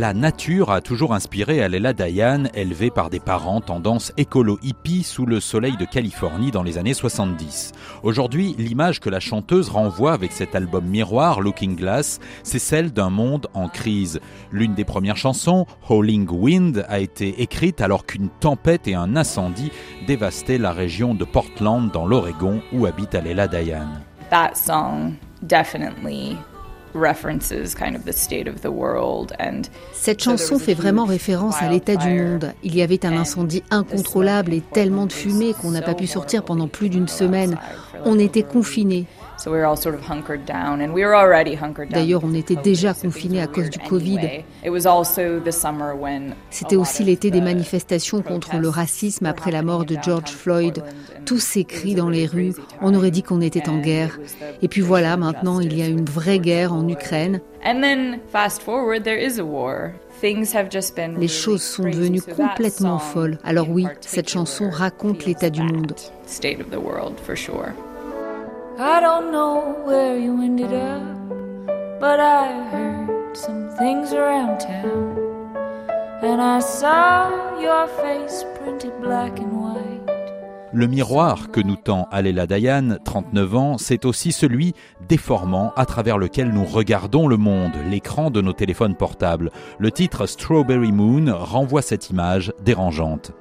la nature a toujours inspiré Alela Dayan, élevée par des parents tendance écolo-hippie sous le soleil de Californie dans les années 70. Aujourd'hui, l'image que la chanteuse renvoie avec cet album miroir, Looking Glass, c'est celle d'un monde en crise. L'une des premières chansons, Howling Wind, a été écrite alors qu'une tempête et un incendie dévastaient la région de Portland dans l'Oregon où habite Alela Dayan. That song definitely references kind of the state of the world. Cette chanson fait vraiment référence à l'état du monde. Il y avait un incendie incontrôlable et tellement de fumée qu'on n'a pas pu sortir pendant plus d'une semaine. On était confinés. D'ailleurs, on était déjà confinés à cause du Covid. C'était aussi l'été des manifestations contre le racisme après la mort de George Floyd. Tous ces cris dans les rues, on aurait dit qu'on était en guerre. Et puis voilà, maintenant, il y a une vraie guerre en Ukraine. Les choses sont devenues complètement folles. Alors oui, cette chanson raconte l'état du monde. I don't know where you ended up, but I heard some things around town, and I saw your face printed black and white. Le miroir que nous tend Alela Dayan, 39 ans, c'est aussi celui déformant à travers lequel nous regardons le monde, l'écran de nos téléphones portables. Le titre Strawberry Moon renvoie cette image dérangeante.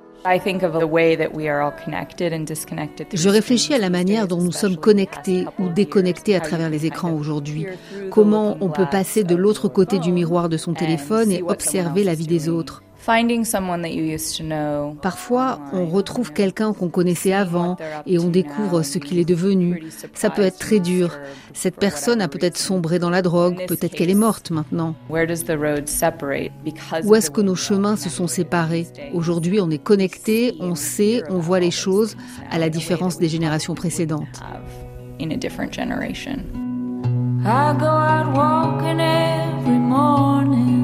Je réfléchis à la manière dont nous sommes connectés ou déconnectés à travers les écrans aujourd'hui. Comment on peut passer de l'autre côté du miroir de son téléphone et observer la vie des autres. Parfois, on retrouve quelqu'un qu'on connaissait avant et on découvre ce qu'il est devenu. Ça peut être très dur. Cette personne a peut-être sombré dans la drogue, peut-être qu'elle est morte maintenant. Où est-ce que nos chemins se sont séparés ? Aujourd'hui, on est connectés, on sait, on voit les choses, à la différence des générations précédentes. I go out walking every morning,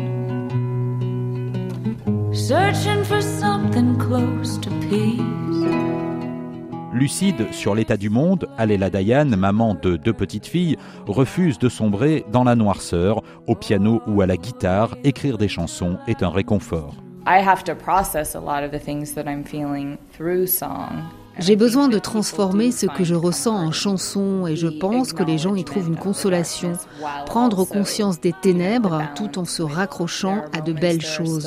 searching for something close to peace. Lucide sur l'état du monde, Alela Dayan, maman de 2 petites filles, refuse de sombrer dans la noirceur. Au piano ou à la guitare, écrire des chansons est un réconfort. I have to process a lot of the things that I'm feeling through song. J'ai besoin de transformer ce que je ressens en chanson et je pense que les gens y trouvent une consolation. Prendre conscience des ténèbres tout en se raccrochant à de belles choses.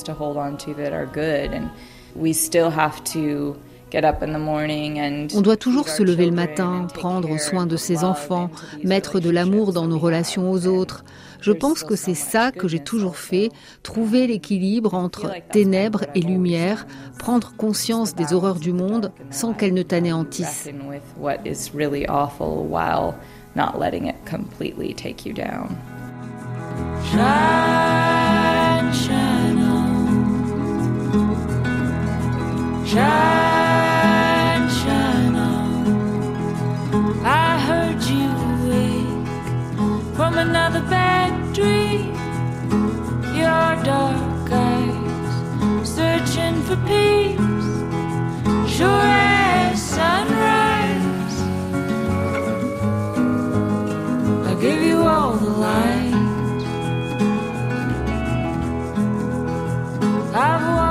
On doit toujours se lever le matin, prendre soin de ses enfants, mettre de l'amour dans nos relations aux autres. Je pense que c'est ça que j'ai toujours fait, trouver l'équilibre entre ténèbres et lumière, prendre conscience des horreurs du monde sans qu'elles ne t'anéantissent. Shine, shine on. Shine, shine on. I heard you wake from another bad dream. Your dark eyes searching for peace, sure as sunrise. I give you all the light I've